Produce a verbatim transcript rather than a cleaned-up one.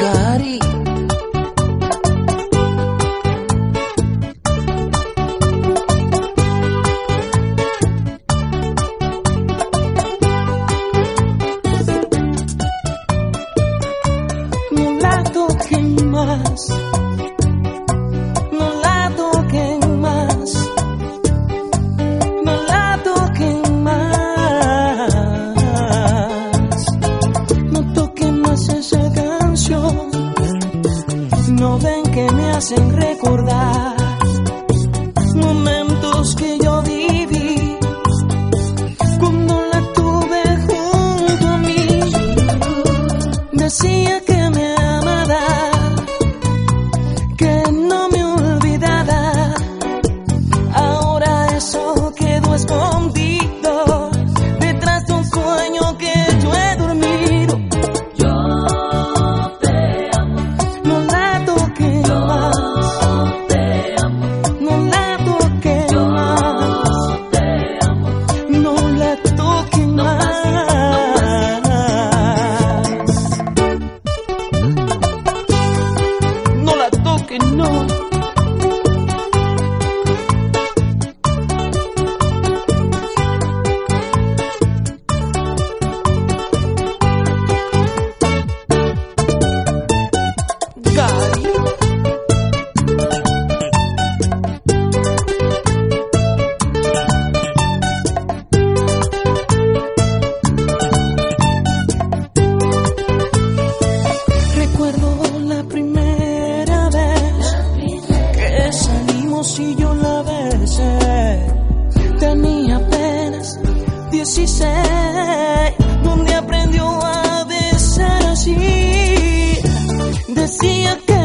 Gary. No la toquen más, no la toquen más, no la toquen más, no toquen más esa canción. No ven que me hacen recordar momentos que yo viví cuando la tuve junto a mí. Decía que me amaba, que no me olvidara. Ahora eso quedó escondido detrás de un sueño que yo he dormido. Yo te amo, No la toquen yo más, te amo, no la toquen yo más, te amo. no la toquen No más. No la toquen, no. Gary. Recuerdo la primera vez que salimos y yo la besé. Tenía apenas dieciséis, donde aprendió a besar así. Decía que